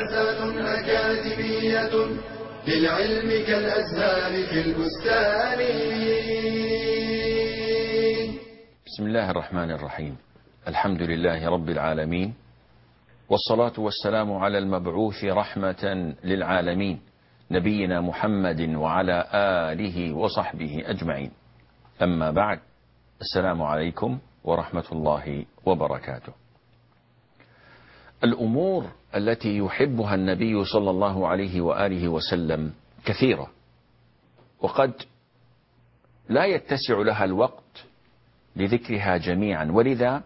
دراسات أكاديمية للعلم كالأزهار في البستان. بسم الله الرحمن الرحيم. الحمد لله رب العالمين، والصلاة والسلام على المبعوث رحمة للعالمين نبينا محمد وعلى آله وصحبه أجمعين. أما بعد، السلام عليكم ورحمة الله وبركاته. الأمور التي يحبها النبي صلى الله عليه وآله وسلم كثيرة، وقد لا يتسع لها الوقت لذكرها جميعا، ولذا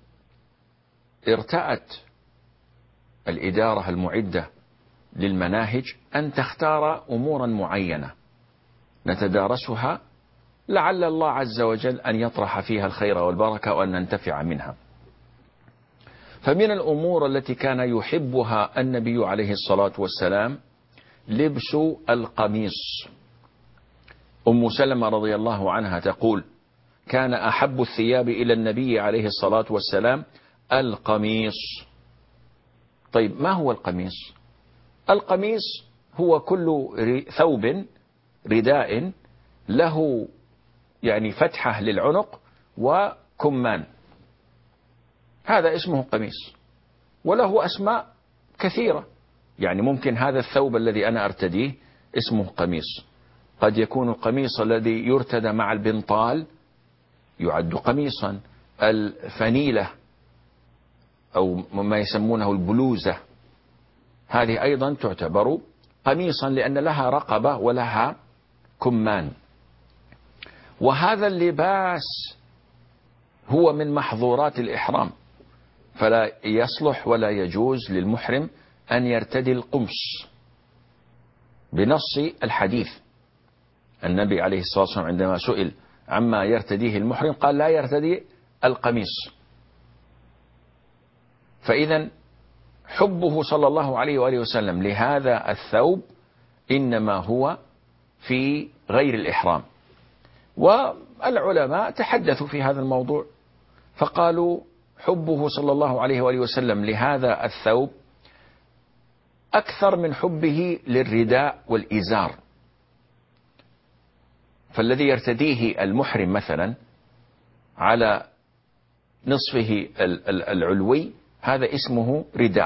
ارتأت الإدارة المعدة للمناهج أن تختار أمورا معينة نتدارسها، لعل الله عز وجل أن يطرح فيها الخير والبركة وأن ننتفع منها. فمن الأمور التي كان يحبها النبي عليه الصلاة والسلام لبس القميص. أم سلمة رضي الله عنها تقول: كان أحب الثياب إلى النبي عليه الصلاة والسلام القميص. طيب، ما هو القميص؟ القميص هو كل ثوب رداء له فتحة للعنق وكمان، هذا اسمه قميص، وله أسماء كثيرة. ممكن هذا الثوب الذي أنا أرتديه اسمه قميص، قد يكون القميص الذي يرتدى مع البنطال يعد قميصا، الفنيلة أو ما يسمونه البلوزة هذه أيضا تعتبر قميصا، لأن لها رقبة ولها كمان. وهذا اللباس هو من محظورات الإحرام، فلا يصلح ولا يجوز للمحرم أن يرتدي القمص بنص الحديث. النبي عليه الصلاة والسلام عندما سئل عما يرتديه المحرم قال: لا يرتدي القميص. فإذا حبه صلى الله عليه وآله وسلم لهذا الثوب إنما هو في غير الإحرام. والعلماء تحدثوا في هذا الموضوع فقالوا: حبه صلى الله عليه وآله وسلم لهذا الثوب أكثر من حبه للرداء والإزار. فالذي يرتديه المحرم مثلا على نصفه العلوي هذا اسمه رداء،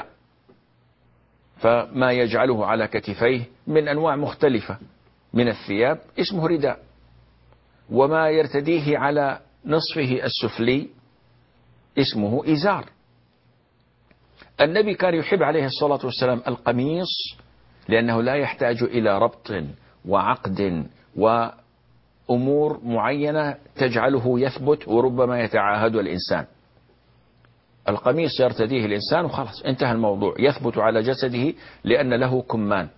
فما يجعله على كتفيه من أنواع مختلفة من الثياب اسمه رداء، وما يرتديه على نصفه السفلي اسمه إزار. النبي كان يحب عليه الصلاة والسلام القميص لأنه لا يحتاج إلى ربط وعقد وأمور معينة تجعله يثبت وربما يتعاهد الإنسان. القميص يرتديه الإنسان وخلاص انتهى الموضوع، يثبت على جسده لأن له كمان،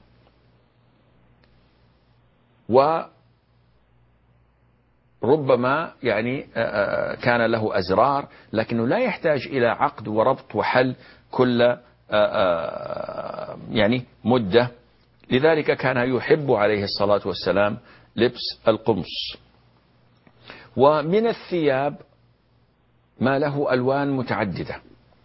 وربما كان له أزرار، لكنه لا يحتاج إلى عقد وربط وحل كل مدة. لذلك كان يحب عليه الصلاة والسلام لبس القمص. ومن الثياب ما له ألوان متعددة،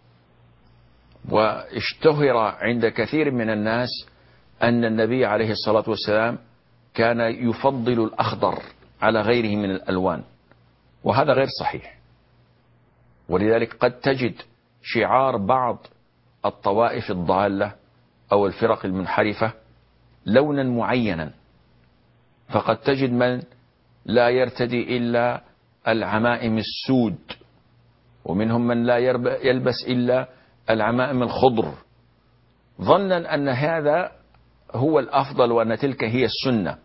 واشتهر عند كثير من الناس أن النبي عليه الصلاة والسلام كان يفضل الأخضر على غيره من الألوان، وهذا غير صحيح. ولذلك قد تجد شعار بعض الطوائف الضالة أو الفرق المنحرفة لونا معينا، فقد تجد من لا يرتدي إلا العمائم السود، ومنهم من لا يلبس إلا العمائم الخضر، ظنا أن هذا هو الأفضل وأن تلك هي السنة.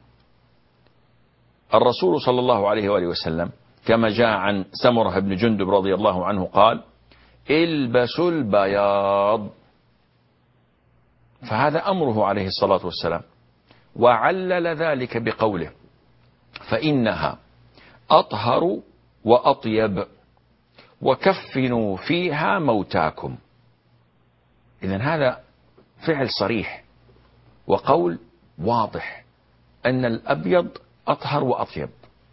الرسول صلى الله عليه وآله وسلم كما جاء عن سمرة بن جندب رضي الله عنه قال: البسوا البياض. فهذا أمره عليه الصلاة والسلام، وعلل ذلك بقوله: فإنها أطهر وأطيب وكفنوا فيها موتاكم. إذن هذا فعل صريح وقول واضح أن الأبيض أطهر وأطيب.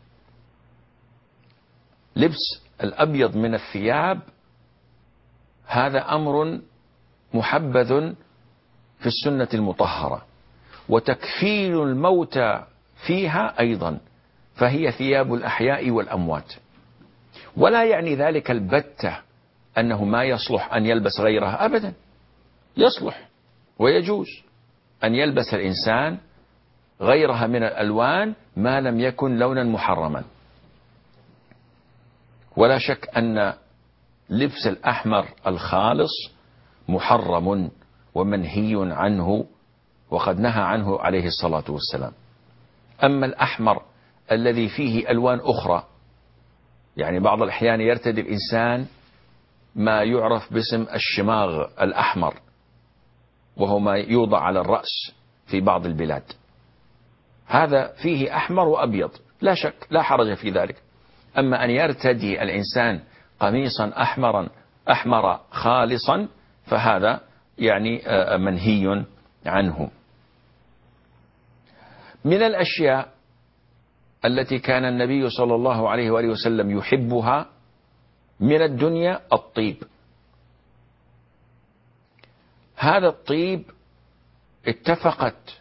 لبس الأبيض من الثياب هذا أمر محبذ في السنة المطهرة، وتكفين الموتى فيها أيضا، فهي ثياب الأحياء والأموات. ولا يعني ذلك البتة أنه ما يصلح أن يلبس غيرها، أبدا، يصلح ويجوز أن يلبس الإنسان غيرها من الألوان ما لم يكن لونا محرما. ولا شك أن لبس الأحمر الخالص محرم ومنهي عنه، وقد نهى عنه عليه الصلاة والسلام. أما الأحمر الذي فيه ألوان أخرى، يعني بعض الأحيان يرتدي الإنسان ما يعرف باسم الشماغ الأحمر، وهو ما يوضع على الرأس في بعض البلاد، هذا فيه أحمر وأبيض، لا شك، لا حرج في ذلك. أما أن يرتدي الإنسان قميصا أحمر خالصا فهذا يعني منهي عنه. من الأشياء التي كان النبي صلى الله عليه وآله وسلم يحبها من الدنيا الطيب. هذا الطيب اتفقت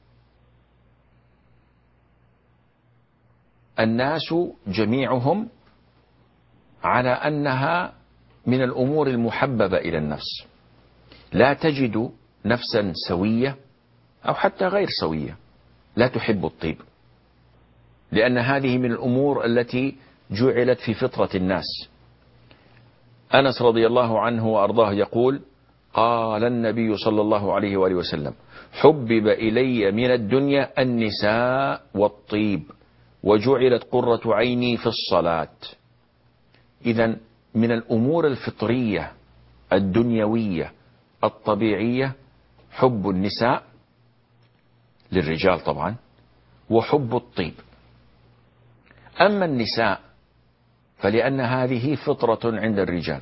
الناس جميعهم على أنها من الأمور المحببة إلى النفس. لا تجد نفسا سوية أو حتى غير سوية لا تحب الطيب، لأن هذه من الأمور التي جعلت في فطرة الناس. أنس رضي الله عنه وأرضاه يقول: قال النبي صلى الله عليه وآله وسلم: حبب إلي من الدنيا النساء والطيب وجعلت قرة عيني في الصلاة. إذن من الأمور الفطرية الدنيوية الطبيعية حب النساء للرجال طبعا، وحب الطيب. أما النساء فلأن هذه فطرة عند الرجال،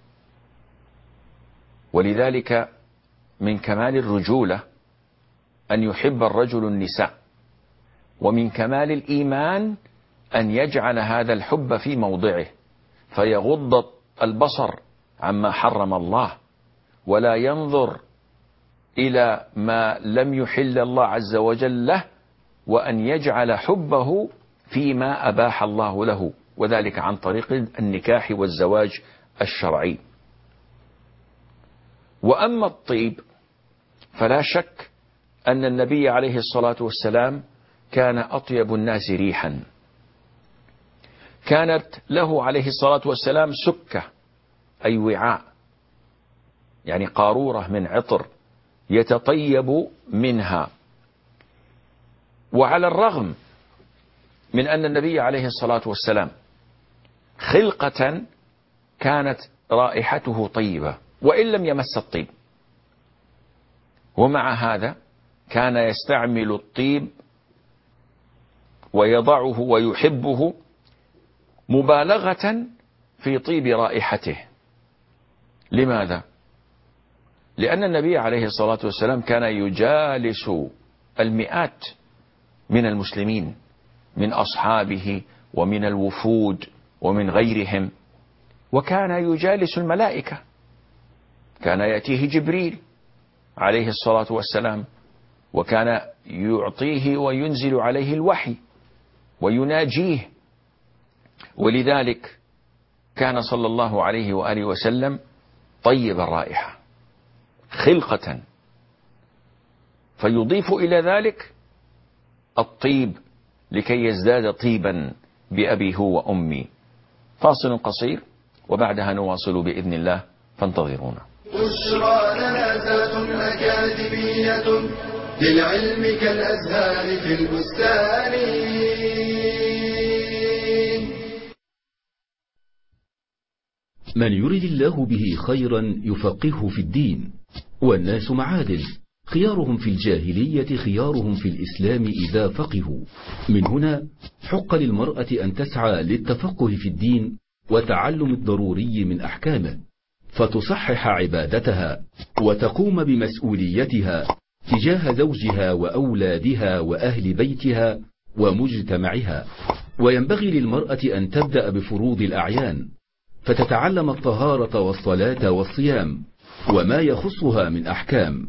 ولذلك من كمال الرجولة أن يحب الرجل النساء، ومن كمال الإيمان أن يجعل هذا الحب في موضعه، فيغض البصر عما حرم الله، ولا ينظر إلى ما لم يحل الله عز وجل له، وأن يجعل حبه فيما أباح الله له، وذلك عن طريق النكاح والزواج الشرعي. وأما الطيب فلا شك أن النبي عليه الصلاة والسلام كان أطيب الناس ريحا. كانت له عليه الصلاة والسلام سكة، أي وعاء، يعني قارورة من عطر يتطيب منها. وعلى الرغم من أن النبي عليه الصلاة والسلام خلقة كانت رائحته طيبة وإن لم يمس الطيب، ومع هذا كان يستعمل الطيب ويضعه ويحبه مبالغة في طيب رائحته. لماذا؟ لأن النبي عليه الصلاة والسلام كان يجالس المئات من المسلمين من أصحابه ومن الوفود ومن غيرهم، وكان يجالس الملائكة، كان يأتيه جبريل عليه الصلاة والسلام، وكان يعطيه وينزل عليه الوحي ويناجيه. ولذلك كان صلى الله عليه وآله وسلم طيب الرائحة خلقة، فيضيف إلى ذلك الطيب لكي يزداد طيبا بأبي هو وأمي. فاصل قصير وبعدها نواصل بإذن الله، فانتظرونا. بشرى لنا ذات أكاديمية للعلم كالأزهار في البستان. من يرد الله به خيرا يفقهه في الدين. والناس معادن، خيارهم في الجاهلية خيارهم في الإسلام إذا فقهوا. من هنا حق للمرأة أن تسعى للتفقه في الدين وتعلم الضروري من أحكامه، فتصحح عبادتها وتقوم بمسؤوليتها تجاه زوجها وأولادها وأهل بيتها ومجتمعها. وينبغي للمرأة أن تبدأ بفروض الأعيان، فتتعلم الطهارة والصلاة والصيام وما يخصها من أحكام،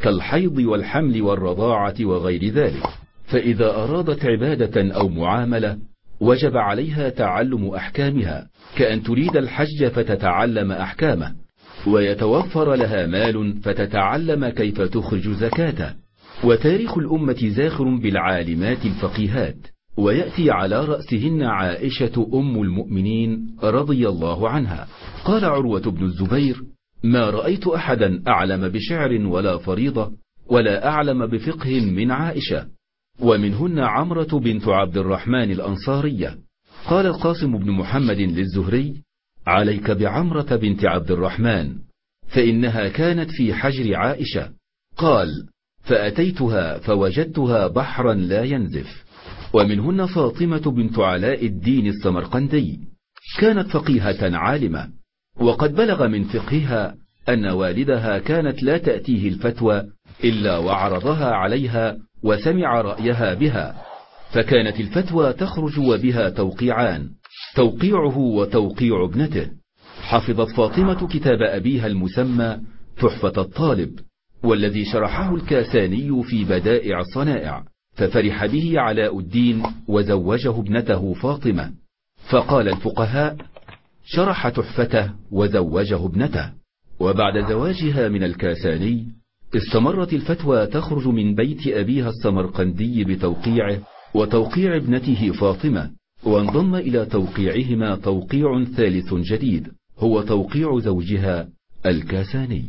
كالحيض والحمل والرضاعة وغير ذلك. فإذا أرادت عبادة أو معاملة وجب عليها تعلم أحكامها، كأن تريد الحج فتتعلم أحكامه، ويتوفر لها مال فتتعلم كيف تخرج زكاته. وتاريخ الأمة زاخر بالعالمات الفقيهات، ويأتي على رأسهن عائشة أم المؤمنين رضي الله عنها. قال عروة بن الزبير: ما رأيت أحدا أعلم بشعر ولا فريضة ولا أعلم بفقه من عائشة. ومنهن عمرة بنت عبد الرحمن الأنصارية. قال القاسم بن محمد للزهري: عليك بعمرة بنت عبد الرحمن، فإنها كانت في حجر عائشة. قال: فأتيتها فوجدتها بحرا لا ينزف. ومنهن فاطمة بنت علاء الدين السمرقندي، كانت فقيهة عالمة، وقد بلغ من فقهها أن والدها كانت لا تأتيه الفتوى إلا وعرضها عليها وسمع رأيها بها، فكانت الفتوى تخرج وبها توقيعان، توقيعه وتوقيع ابنته. حفظت فاطمة كتاب أبيها المسمى تحفة الطالب، والذي شرحه الكاساني في بدائع الصنائع، ففرح به علاء الدين وزوجه ابنته فاطمة. فقال الفقهاء: شرح تحفته وزوجه ابنته. وبعد زواجها من الكاساني استمرت الفتوى تخرج من بيت أبيها السمرقندي بتوقيعه وتوقيع ابنته فاطمة، وانضم إلى توقيعهما توقيع ثالث جديد هو توقيع زوجها الكاساني.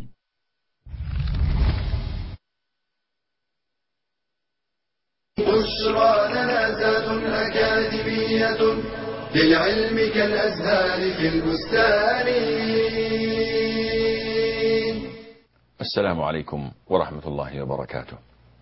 بشرى لنا ذات أكاديمية للعلم كالأزهار في البستان. السلام عليكم ورحمة الله وبركاته.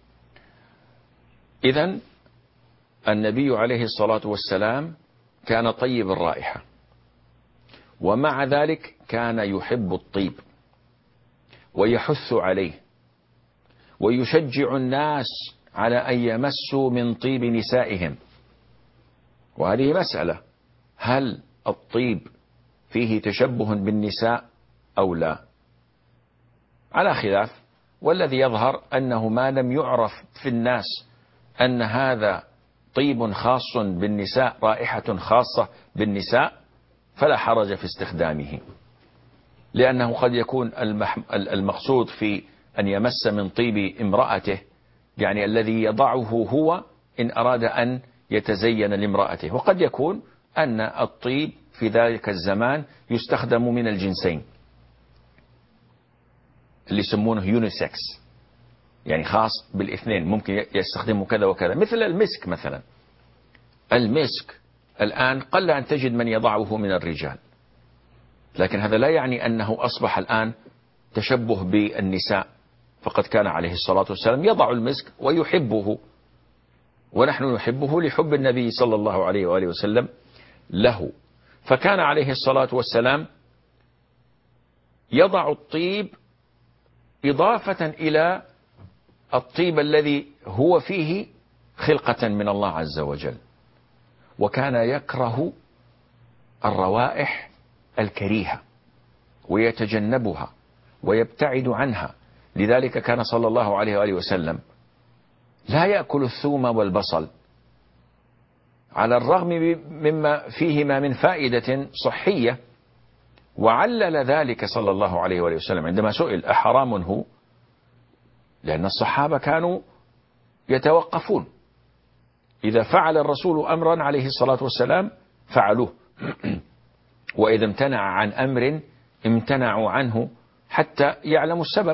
إذن النبي عليه الصلاة والسلام كان طيب الرائحة، ومع ذلك كان يحب الطيب ويحث عليه ويشجع الناس على أن يمسوا من طيب نسائهم. وهذه مسألة، هل الطيب فيه تشبه بالنساء أو لا؟ على خلاف، والذي يظهر أنه ما لم يعرف في الناس أن هذا طيب خاص بالنساء، رائحة خاصة بالنساء، فلا حرج في استخدامه، لأنه قد يكون المقصود في أن يمس من طيب امرأته يعني الذي يضعه هو إن أراد أن يتزين لامرأته، وقد يكون أن الطيب في ذلك الزمان يستخدم من الجنسين اللي يسمونه يونيسكس، يعني خاص بالاثنين، ممكن يستخدمه كذا وكذا، مثل المسك مثلا. المسك الآن قل أن تجد من يضعه من الرجال، لكن هذا لا يعني أنه أصبح الآن تشبه بالنساء، فقد كان عليه الصلاة والسلام يضع المسك ويحبه، ونحن نحبه لحب النبي صلى الله عليه وآله وسلم له. فكان عليه الصلاة والسلام يضع الطيب إضافة إلى الطيب الذي هو فيه خلقة من الله عز وجل، وكان يكره الروائح الكريهة ويتجنبها ويبتعد عنها. لذلك كان صلى الله عليه وآله وسلم لا يأكل الثوم والبصل، على الرغم مما فيهما من فائدة صحية. وعلل ذلك صلى الله عليه وآله وسلم عندما سئل أحرام هو، لأن الصحابة كانوا يتوقفون، إذا فعل الرسول أمرا عليه الصلاة والسلام فعلوه، وإذا امتنع عن أمر امتنعوا عنه حتى يعلموا السبب.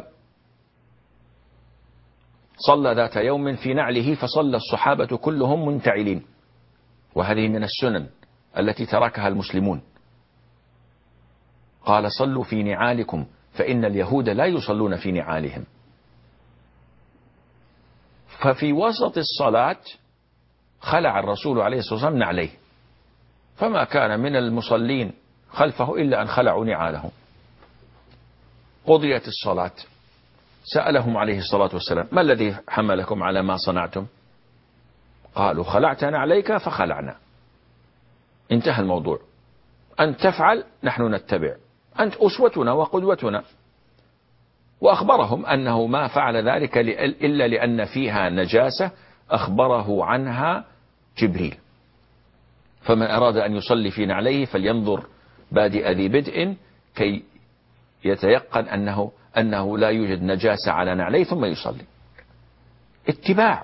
صلى ذات يوم في نعله فصلى الصحابة كلهم منتعلين، وهذه من السنن التي تركها المسلمون. قال: صلوا في نعالكم فإن اليهود لا يصلون في نعالهم. ففي وسط الصلاة خلع الرسول عليه الصلاة والسلام نعليه، فما كان من المصلين خلفه إلا أن خلعوا نعالهم. قضيت الصلاة، سألهم عليه الصلاة والسلام: ما الذي حملكم على ما صنعتم؟ قالوا: خلعتنا عليك فخلعنا. انتهى الموضوع، أنت تفعل نحن نتبع، أنت أسوتنا وقدوتنا. وأخبرهم أنه ما فعل ذلك إلا لأن فيها نجاسة أخبره عنها جبريل. فمن أراد أن يصلي في نعليه فلينظر بادئ ذي بدء كي يتيقن أنه لا يوجد نجاسة على نعليه ثم يصلي. اتباع.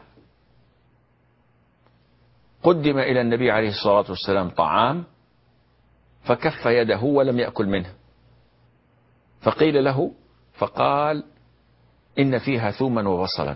قدم إلى النبي عليه الصلاة والسلام طعام فكف يده ولم يأكل منه، فقيل له فقال إن فيها ثوما وبصلا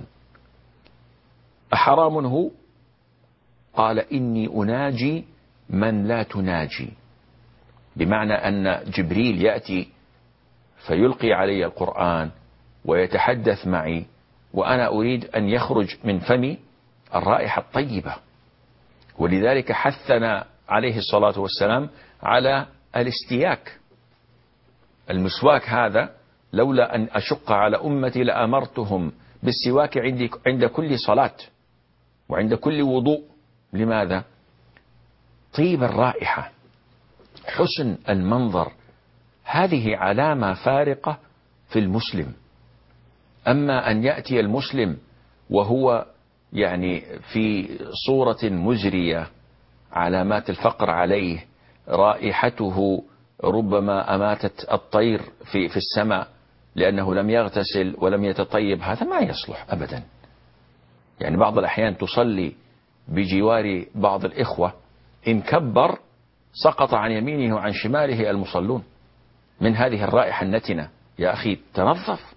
أحرام هو؟ قال إني أناجي من لا تناجي، بمعنى أن جبريل يأتي فيلقي علي القرآن ويتحدث معي وأنا أريد أن يخرج من فمي الرائحة الطيبة. ولذلك حثنا عليه الصلاة والسلام على الاستياك. المسواك هذا لولا أن أشق على أمتي لأمرتهم بالسواك عند كل صلاة وعند كل وضوء. لماذا؟ طيب الرائحة، حسن المنظر، هذه علامة فارقة في المسلم. أما أن يأتي المسلم وهو يعني في صورة مزرية، علامات الفقر عليه، رائحته ربما أماتت الطير في السماء لأنه لم يغتسل ولم يتطيب، هذا ما يصلح أبدا. يعني بعض الأحيان تصلي بجوار بعض الإخوة إن كبر سقط عن يمينه وعن شماله المصلون من هذه الرائحة النتنة. يا أخي تنظف.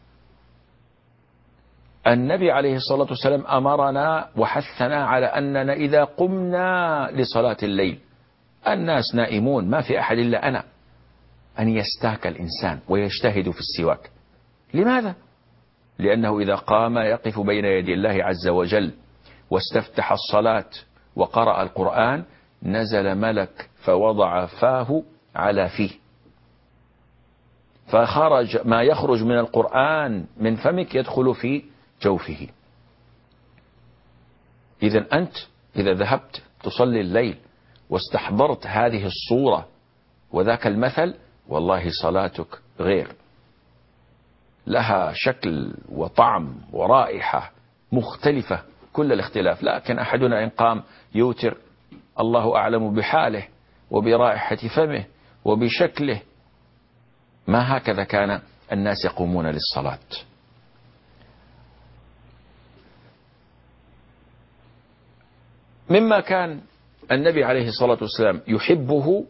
النبي عليه الصلاة والسلام أمرنا وحثنا على أننا إذا قمنا لصلاة الليل، الناس نائمون ما في أحد إلا أنا، أن يستاك الإنسان ويجتهد في السواك. لماذا؟ لأنه إذا قام يقف بين يدي الله عز وجل واستفتح الصلاة وقرأ القرآن نزل ملك فوضع فاه على فيه، فخرج ما يخرج من القرآن من فمك يدخل في جوفه. إذن أنت إذا ذهبت تصلي الليل واستحضرت هذه الصورة وذاك المثل، والله صلاتك غير، لها شكل وطعم ورائحة مختلفة كل الاختلاف. لكن أحدنا إن قام يوتر الله أعلم بحاله وبرائحة فمه وبشكله. ما هكذا كان الناس يقومون للصلاة. مما كان النبي عليه الصلاة والسلام يحبه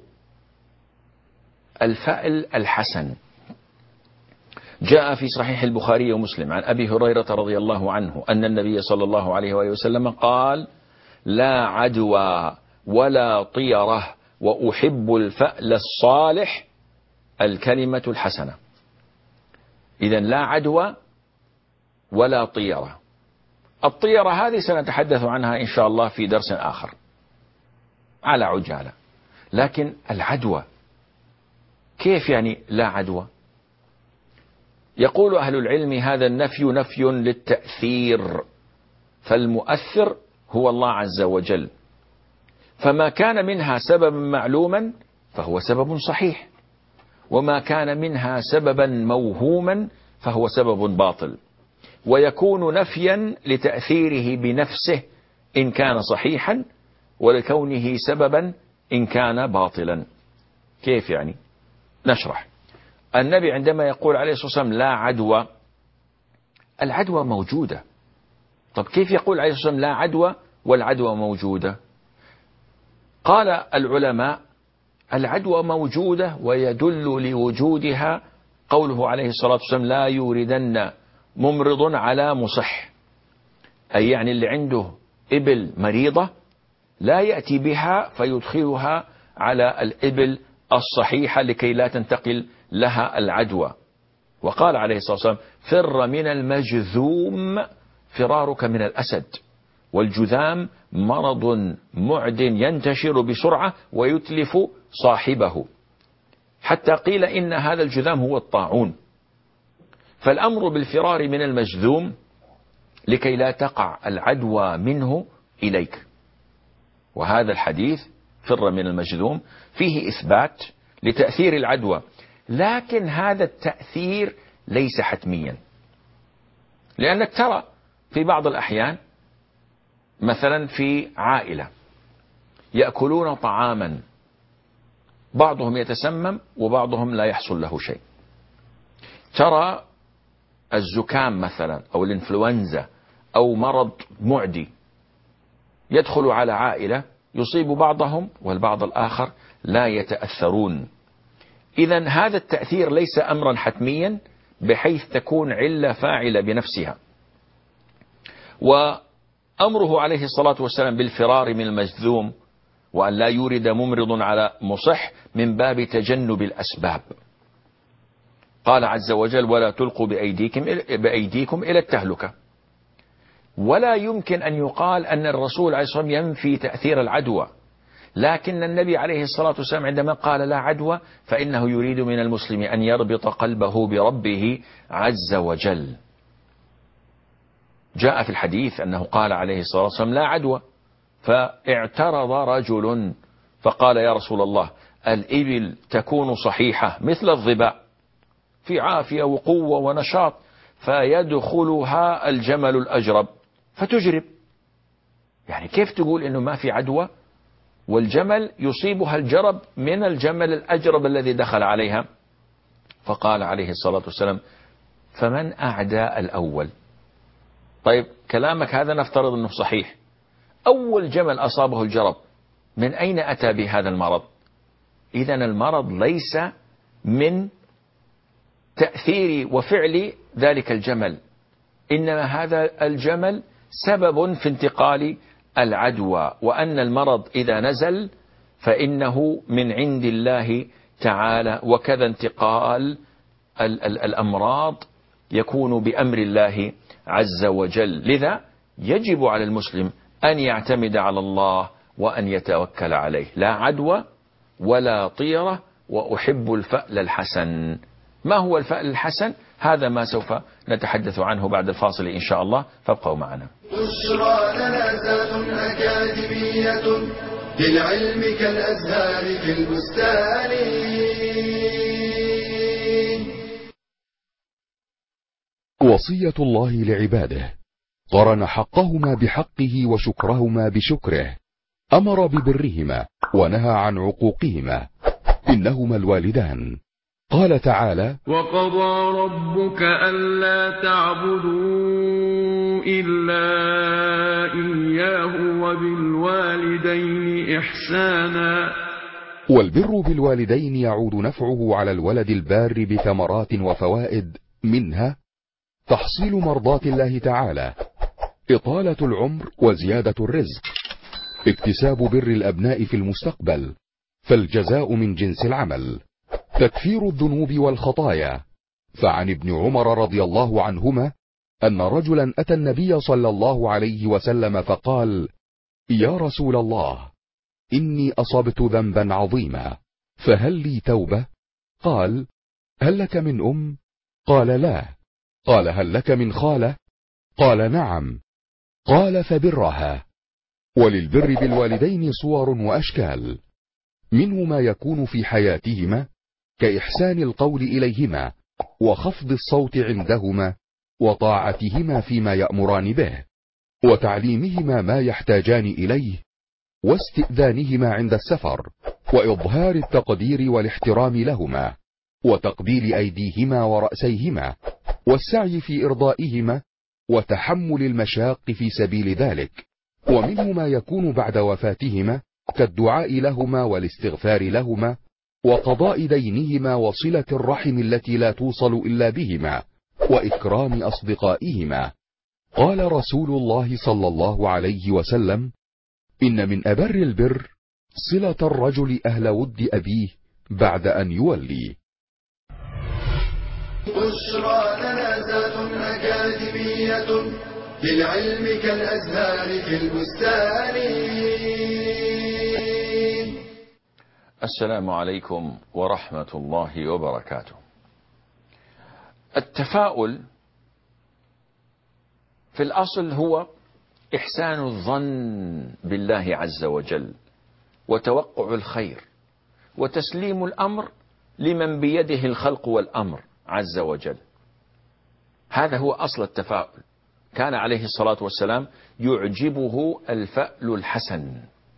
الفأل الحسن. جاء في صحيح البخاري ومسلم عن أبي هريرة رضي الله عنه أن النبي صلى الله عليه وآله وسلم قال: لا عدوى ولا طيرة وأحب الفأل الصالح الكلمة الحسنة. إذن لا عدوى ولا طيرة. الطيرة هذه سنتحدث عنها إن شاء الله في درس آخر على عجالة. لكن العدوى كيف يعني لا عدوى؟ يقول أهل العلم هذا النفي نفي للتأثير، فالمؤثر هو الله عز وجل، فما كان منها سببا معلوما فهو سبب صحيح، وما كان منها سببا موهوما فهو سبب باطل، ويكون نفيا لتأثيره بنفسه إن كان صحيحا، ولكونه سببا إن كان باطلا. كيف يعني؟ نشرح. النبي عندما يقول عليه الصلاة والسلام لا عدوى، العدوى موجودة. طب كيف يقول عليه الصلاة والسلام لا عدوى والعدوى موجودة؟ قال العلماء العدوى موجودة ويدل لوجودها قوله عليه الصلاة والسلام لا يوردن ممرض على مصح، أي يعني اللي عنده إبل مريضة لا يأتي بها فيدخلها على الإبل الصحيحة لكي لا تنتقل لها العدوى. وقال عليه الصلاة والسلام فر من المجذوم فرارك من الأسد، والجذام مرض معد ينتشر بسرعة ويتلف صاحبه، حتى قيل إن هذا الجذام هو الطاعون. فالأمر بالفرار من المجذوم لكي لا تقع العدوى منه إليك. وهذا الحديث فر من المجذوم فيه إثبات لتأثير العدوى، لكن هذا التأثير ليس حتميا. لأنك ترى في بعض الأحيان مثلا في عائلة يأكلون طعاما بعضهم يتسمم وبعضهم لا يحصل له شيء. ترى الزكام مثلا أو الإنفلونزا أو مرض معدي يدخل على عائلة يصيب بعضهم والبعض الآخر لا يتأثرون. إذن هذا التأثير ليس أمرا حتميا بحيث تكون علة فاعلة بنفسها. وأمره عليه الصلاة والسلام بالفرار من المجذوم وأن لا يورد ممرض على مصح من باب تجنب الأسباب. قال عز وجل: ولا تلقوا بأيديكم إلى التهلكة. ولا يمكن أن يقال أن الرسول عليه الصلاة والسلام ينفي تأثير العدوى، لكن النبي عليه الصلاة والسلام عندما قال لا عدوى فإنه يريد من المسلم أن يربط قلبه بربه عز وجل. جاء في الحديث أنه قال عليه الصلاة والسلام لا عدوى، فاعترض رجل فقال: يا رسول الله، الإبل تكون صحيحة مثل الظباء في عافية وقوة ونشاط، فيدخلها الجمل الأجرب فتجرب. يعني كيف تقول إنه ما في عدوى والجمل يصيبها الجرب من الجمل الأجرب الذي دخل عليها؟ فقال عليه الصلاة والسلام: فمن أعدى الأول؟ طيب كلامك هذا نفترض أنه صحيح، أول جمل أصابه الجرب من أين أتى بهذا المرض؟ إذن المرض ليس من تأثير وفعل ذلك الجمل، إنما هذا الجمل سبب في انتقال العدوى، وأن المرض إذا نزل فإنه من عند الله تعالى، وكذا انتقال الأمراض يكون بأمر الله عز وجل. لذا يجب على المسلم أن يعتمد على الله وأن يتوكل عليه. لا عدوى ولا طيرة، وأحب الفأل الحسن. ما هو الفأل الحسن؟ هذا ما سوف نتحدث عنه بعد الفاصل إن شاء الله، فابقوا معنا. بشرى لنا ذات أكاديمية للعلم كالأزهار في البستان. وصية الله لعباده قرن حقهما بحقه وشكرهما بشكره، أمر ببرهما ونهى عن عقوقهما، إنهما الوالدان. قال تعالى: وقضى ربك ألا تعبدوا إلا إياه وبالوالدين إحسانا. والبر بالوالدين يعود نفعه على الولد البار بثمرات وفوائد، منها تحصيل مرضاة الله تعالى، إطالة العمر وزيادة الرزق، اكتساب بر الأبناء في المستقبل، فالجزاء من جنس العمل، تكفير الذنوب والخطايا. فعن ابن عمر رضي الله عنهما أن رجلا أتى النبي صلى الله عليه وسلم فقال: يا رسول الله، إني أصبت ذنبا عظيما، فهل لي توبة؟ قال: هل لك من أم؟ قال: لا. قال: هل لك من خالة؟ قال: نعم. قال: فبرها. وللبر بالوالدين صور وأشكال، منه ما يكون في حياتهما كإحسان القول إليهما، وخفض الصوت عندهما، وطاعتهما فيما يأمران به، وتعليمهما ما يحتاجان إليه، واستئذانهما عند السفر، وإظهار التقدير والاحترام لهما، وتقبيل أيديهما ورأسيهما، والسعي في إرضائهما، وتحمل المشاق في سبيل ذلك. ومنه ما يكون بعد وفاتهما كالدعاء لهما والاستغفار لهما، وقضاء دينهما، وصلة الرحم التي لا توصل إلا بهما، وإكرام أصدقائهما. قال رسول الله صلى الله عليه وسلم: إن من أبر البر صلة الرجل أهل ود أبيه بعد أن يولي. بشرى لنا ذات أكاديمية للعلم كالأزهار في البستان. السلام عليكم ورحمة الله وبركاته. التفاؤل في الأصل هو إحسان الظن بالله عز وجل، وتوقع الخير، وتسليم الأمر لمن بيده الخلق والأمر عز وجل. هذا هو أصل التفاؤل. كان عليه الصلاة والسلام يعجبه الفأل الحسن.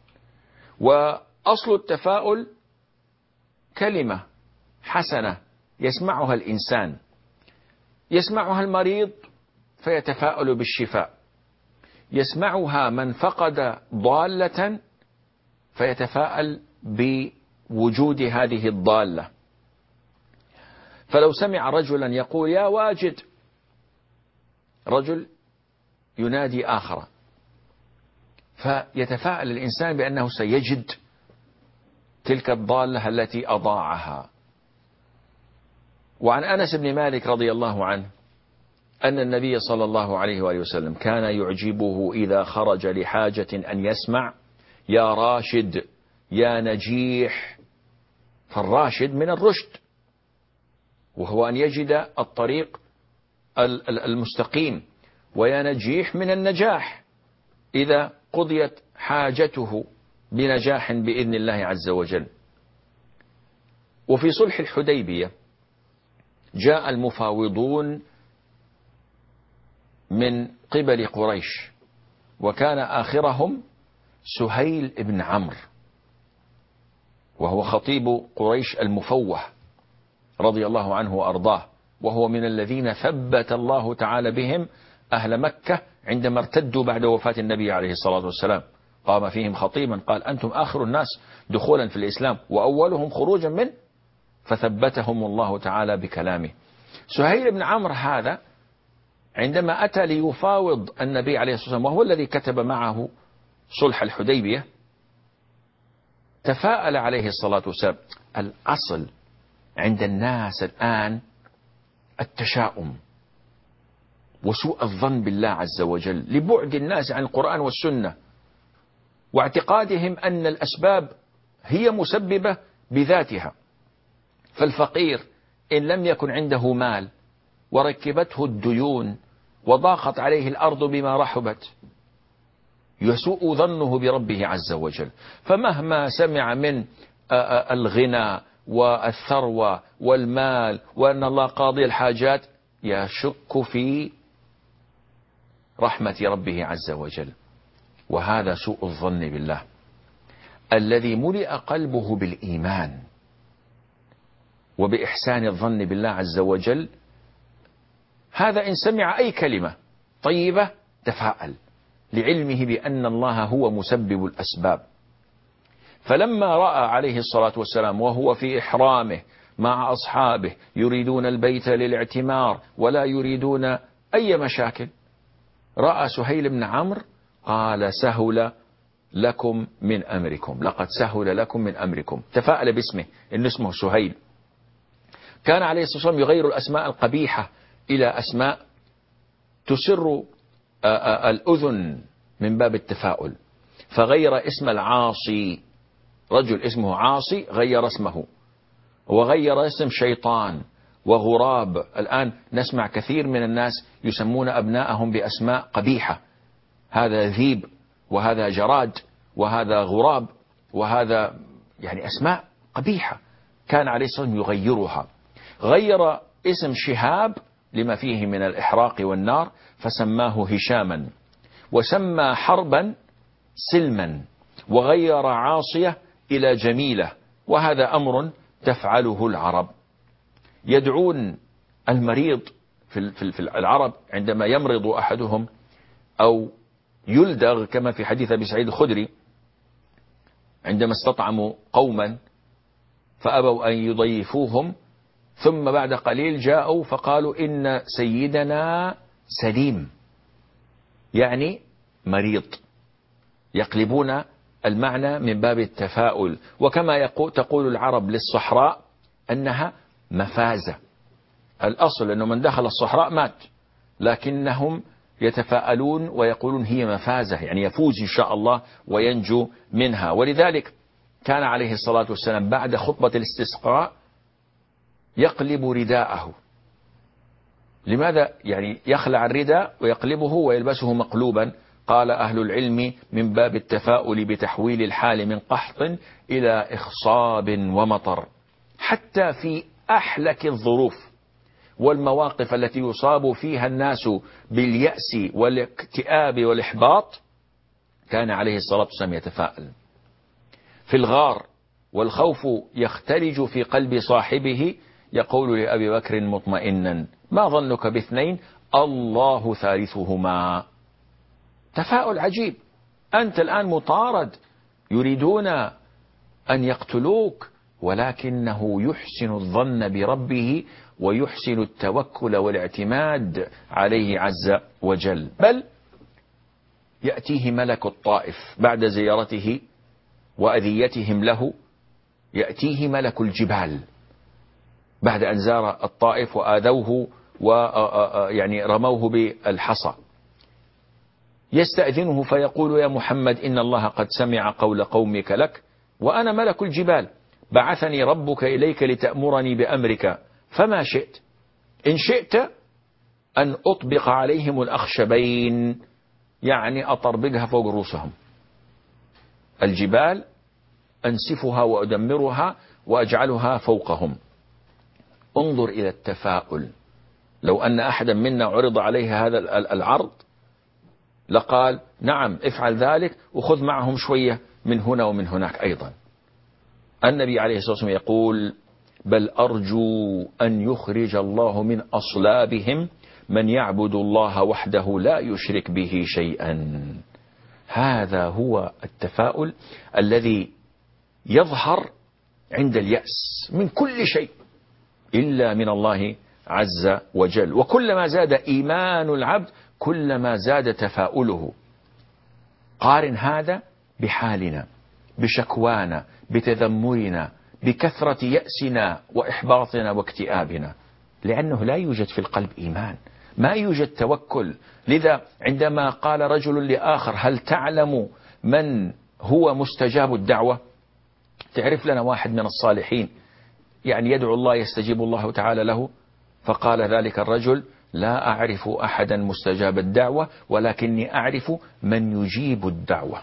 وأصل التفاؤل كلمة حسنة يسمعها الإنسان، يسمعها المريض فيتفاءل بالشفاء، يسمعها من فقد ضالة فيتفاءل بوجود هذه الضالة. فلو سمع رجلا يقول يا واجد، رجل ينادي آخر، فيتفاءل الإنسان بأنه سيجد تلك الضالة التي أضاعها. وعن أنس بن مالك رضي الله عنه أن النبي صلى الله عليه وآله وسلم كان يعجبه إذا خرج لحاجة أن يسمع يا راشد يا نجيح. فالراشد من الرشد، وهو أن يجد الطريق المستقيم، ويا نجيح من النجاح إذا قضيت حاجته بنجاح بإذن الله عز وجل. وفي صلح الحديبية جاء المفاوضون من قبل قريش، وكان آخرهم سهيل بن عمرو، وهو خطيب قريش المفوه رضي الله عنه وأرضاه، وهو من الذين ثبت الله تعالى بهم أهل مكة عندما ارتدوا بعد وفاة النبي عليه الصلاة والسلام. قام فيهم خطيبا قال أنتم آخر الناس دخولا في الإسلام وأولهم خروجا منه، فثبتهم الله تعالى بكلامه. سهيل بن عمرو هذا عندما أتى ليفاوض النبي عليه الصلاة والسلام، وهو الذي كتب معه صلح الحديبية، تفاءل عليه الصلاة والسلام. الأصل عند الناس الآن التشاؤم وسوء الظن بالله عز وجل لبعد الناس عن القرآن والسنة، واعتقادهم أن الأسباب هي مسببة بذاتها. فالفقير إن لم يكن عنده مال وركبته الديون وضاقت عليه الأرض بما رحبت يسوء ظنه بربه عز وجل، فمهما سمع من الغنى والثروة والمال وأن الله قاضي الحاجات يشك في رحمة ربه عز وجل. وهذا سوء الظن بالله. الذي ملئ قلبه بالإيمان وبإحسان الظن بالله عز وجل، هذا إن سمع أي كلمة طيبة تفاءل لعلمه بأن الله هو مسبب الأسباب. فلما رأى عليه الصلاة والسلام وهو في إحرامه مع أصحابه يريدون البيت للاعتمار ولا يريدون أي مشاكل، رأى سهيل بن عمرو قال سهل لكم من أمركم، لقد سهل لكم من أمركم. تفاءل باسمه إن اسمه سهيل. كان عليه الصلاة والسلام يغير الأسماء القبيحة إلى أسماء تسر الأذن من باب التفاؤل، فغير اسم العاصي، رجل اسمه عاصي غير اسمه، وغير اسم شيطان وغراب. الآن نسمع كثير من الناس يسمون أبناءهم بأسماء قبيحة، هذا ذيب وهذا جراد وهذا غراب وهذا يعني أسماء قبيحة. كان عليه الصلاة والسلام يغيرها. غير اسم شهاب لما فيه من الإحراق والنار فسماه هشاما، وسمى حربا سلما، وغير عاصية إلى جميلة. وهذا أمر تفعله العرب، يدعون المريض في العرب عندما يمرض أحدهم أو يلدغ، كما في حديث أبي سعيد الخدري عندما استطعموا قوما فأبوا أن يضيفوهم، ثم بعد قليل جاءوا فقالوا إن سيدنا سليم، يعني مريض، يقلبون المعنى من باب التفاؤل. وكما تقول العرب للصحراء أنها مفازة، الأصل أنه من دخل الصحراء مات، لكنهم يتفاءلون ويقولون هي مفازة، يعني يفوز إن شاء الله وينجو منها. ولذلك كان عليه الصلاة والسلام بعد خطبة الاستسقاء يقلب رداءه. لماذا؟ يعني يخلع الرداء ويقلبه ويلبسه مقلوبا. قال أهل العلم من باب التفاؤل بتحويل الحال من قحط إلى إخصاب ومطر. حتى في أحلك الظروف والمواقف التي يصاب فيها الناس باليأس والاكتئاب والإحباط كان عليه الصلاة والسلام يتفاءل. في الغار والخوف يختلج في قلب صاحبه يقول لأبي بكر مطمئنا: ما ظنك باثنين الله ثالثهما. تفاؤل عجيب. أنت الآن مطارد، يريدون أن يقتلوك، ولكنه يحسن الظن بربه ويحسن التوكل والاعتماد عليه عز وجل. بل يأتيه ملك الطائف بعد زيارته وأذيتهم له، يأتيه ملك الجبال بعد أن زار الطائف وآذوه ويعني رموه بالحصى، يستأذنه فيقول: يا محمد إن الله قد سمع قول قومك لك وأنا ملك الجبال، بعثني ربك إليك لتأمرني بأمرك فما شئت. إن شئت أن أطبق عليهم الأخشبين، يعني أطربقها فوق رؤوسهم، الجبال أنسفها وأدمرها وأجعلها فوقهم. انظر إلى التفاؤل. لو أن أحدا منا عرض عليه هذا العرض لقال: نعم افعل ذلك وخذ معهم شوية من هنا ومن هناك أيضا. النبي عليه الصلاة والسلام يقول: بل أرجو أن يخرج الله من أصلابهم من يعبد الله وحده لا يشرك به شيئا. هذا هو التفاؤل الذي يظهر عند اليأس من كل شيء إلا من الله عز وجل. وكلما زاد إيمان العبد كلما زاد تفاؤله. قارن هذا بحالنا، بشكوانا، بتذمرنا، بكثرة يأسنا وإحباطنا واكتئابنا، لأنه لا يوجد في القلب إيمان، ما يوجد توكل. لذا عندما قال رجل لآخر: هل تعلم من هو مستجاب الدعوة؟ تعرف لنا واحد من الصالحين يعني يدعو الله يستجيب الله تعالى له؟ فقال ذلك الرجل: لا أعرف أحدا مستجاب الدعوة، ولكني أعرف من يجيب الدعوة.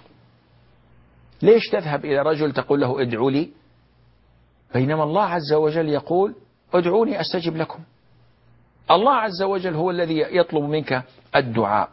ليش تذهب إلى رجل تقول له ادعوا لي، بينما الله عز وجل يقول: ادعوني أستجب لكم. الله عز وجل هو الذي يطلب منك الدعاء.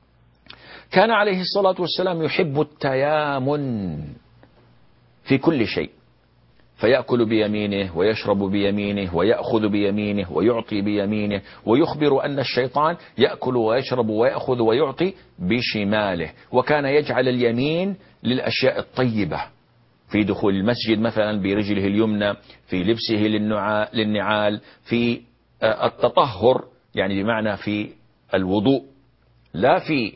كان عليه الصلاة والسلام يحب التيامن في كل شيء، فيأكل بيمينه ويشرب بيمينه ويأخذ بيمينه ويعطي بيمينه، ويخبر أن الشيطان يأكل ويشرب ويأخذ ويعطي بشماله. وكان يجعل اليمين للأشياء الطيبة، في دخول المسجد مثلا برجله اليمنى، في لبسه للنعال، في التطهر يعني بمعنى في الوضوء، لا في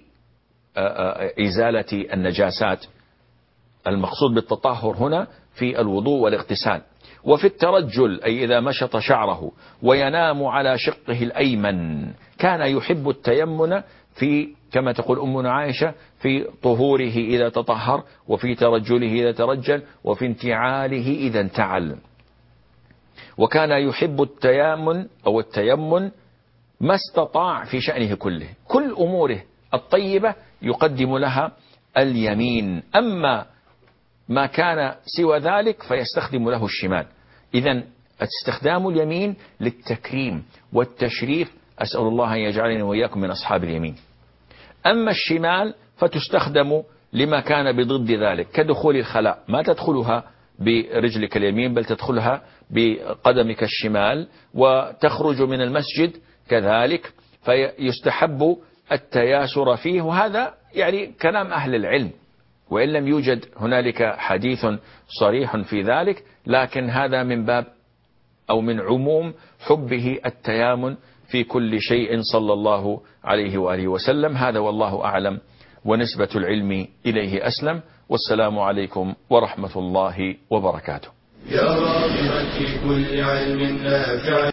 إزالة النجاسات. المقصود بالتطهر هنا في الوضوء والاغتسال. وفي الترجل أي إذا مشط شعره وينام على شقه الأيمن. كان يحب التيمن في كما تقول أمنا عائشة في طهوره إذا تطهر، وفي ترجله إذا ترجل، وفي انتعاله إذا انتعل. وكان يحب التيامن أو التيمن ما استطاع في شأنه كله، كل أموره الطيبة يقدم لها اليمين، أما ما كان سوى ذلك فيستخدم له الشمال. إذن استخدام اليمين للتكريم والتشريف، أسأل الله أن يجعلني وإياكم من أصحاب اليمين. أما الشمال فتستخدم لما كان بضد ذلك، كدخول الخلاء ما تدخلها برجلك اليمين بل تدخلها بقدمك الشمال، وتخرج من المسجد كذلك، فيستحب التياسر فيه. وهذا يعني كلام أهل العلم، وإن لم يوجد هنالك حديث صريح في ذلك، لكن هذا من باب أو من عموم حبه التيامن في كل شيء صلى الله عليه وآله وسلم. هذا والله أعلم، ونسبة العلم إليه أسلم. والسلام عليكم ورحمة الله وبركاته. يا راغبا في كل علم نافع